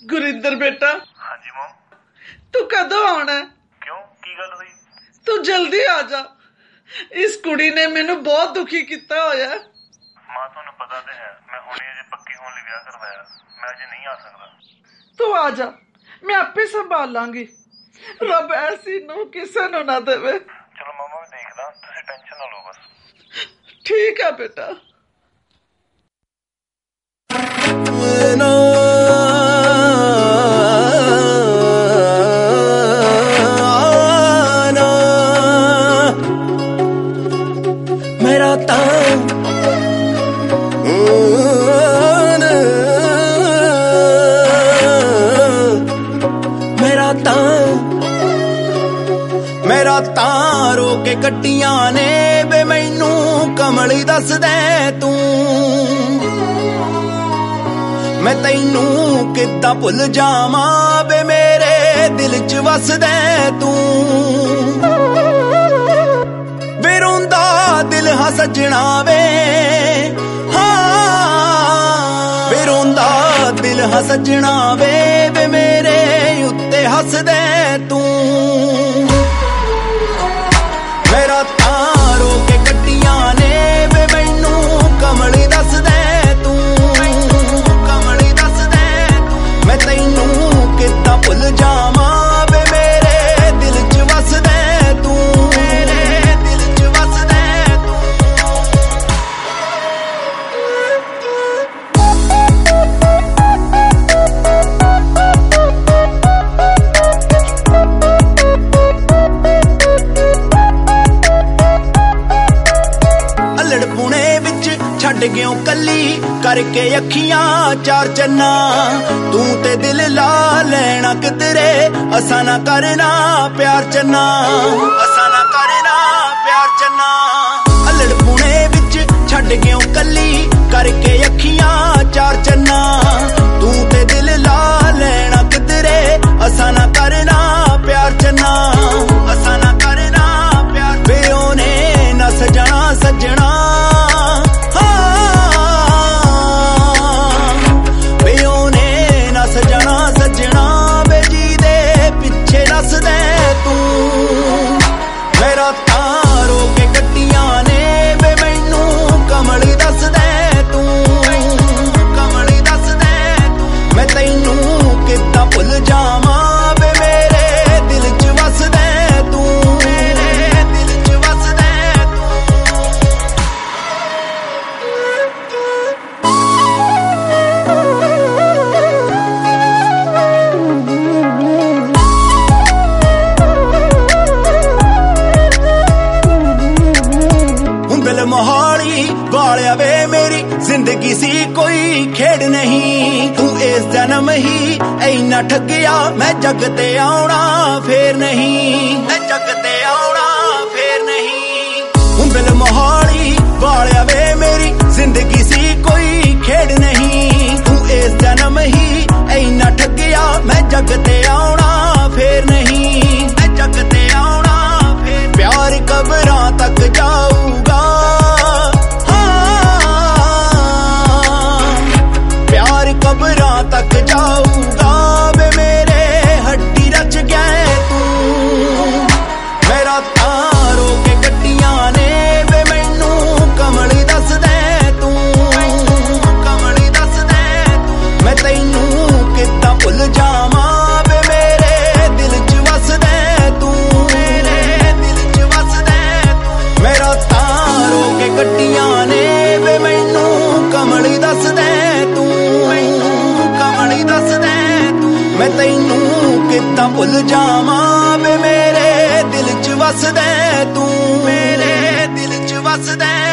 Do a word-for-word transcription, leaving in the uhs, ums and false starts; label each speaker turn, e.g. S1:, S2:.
S1: गुरिंदर बेटा।
S2: हाँ जी मॉम।
S1: तू कदों आना?
S2: क्यों, की गल हुई?
S1: तू जल्दी आ जा। इस कुड़ी ने मैनू बहुत दुखी किया होया।
S2: मां तुहानू पता ते है मैं हुणे अजे पक्की होने लई विआह करवाया, मैं अजे नहीं आ सकदा।
S1: तू आ जा, मैं आपे संभाल लांगी। रब ऐसी नूं किसे नूं ना देवे।
S2: चलो मामा मैं देखदा, तुसीं टेंशन ना लो बस।
S1: ठीक है बेटा।
S3: मेरा तां मेरा तां मेरा तां रो के कट्टियां ने बे मैनू कमली दस दे तू मैं तैनू किद्दां भुल जावां बे मेरे दिल च वस दे तू वे रोंदा दिल हा सजना वे हाँ वे रोंदा दिल हा सजना वे वे मेरे उत्ते हस दे तू मेरा तां रो के कट्टियां ने वे मैनू कमली दस दे तू कमली दस दे तू मैं तैनू किद्दां भुल जावां वे मेरे दिल च वस दे तू मेरे दिल च वस दे तू अल्लड़ पुणे विच छड्ड गयो कली करके अखियां चार चन्ना तू ते दिल ला लेना किधरे असा ना करना प्यार चन्ना असा ना करना प्यार चन्ना अल्लड़ पुणे विच छड्ड गयो कली करके अखियां चार चन्ना तू ते दिल ला लेना किधरे असा ना करना प्यार चन्ना असा ना करना प्यार वे ओने ना सजना सजना सजना सजना बेजी दे पिछे नस दे तू मेरा तां रो के कट्टियां ने बे मैनू कमली दस दे तू कमली दस दे तू मैं तैनू किद्दां भुल जावां बे मेरे दिल च वस दे तू मेरे दिल च वस दे मोहाली वालिया वे मेरी जिंदगी सी कोई खेड़ नहीं तू इस जन्म ही ऐना ठगिया मैं जग ते आउणा फेर नहीं मैं जग ते आउणा फेर नहीं हुंदल मोहाली वालिया वे मेरी जिंदगी सी कोई खेड़ नहीं तू इस जन्म ही ऐना ठगिया मैं जग ते आउणा फेर नहीं मैं जग ते आउणा फेर प्यार कबरां तक जाऊगा कबरां तक जाऊगा वे मेरे हड्डी रच गए तू मेरा तां रो के कट्टियां ने वे मैनू कमली दस दे तू कमली दस दे तू मैं तैनू किद्दां भुल जावां वे मेरे दिल च वस दे तू मेरे दिल च वस दे तू मेरा तां रो के कट्टियां ने वे मैनू कमली दस दे तू कमली दस दे तू मैं तैनू किद्दां भुल जावां वे मेरे दिल च वस दे तू मेरे दिल च वस दे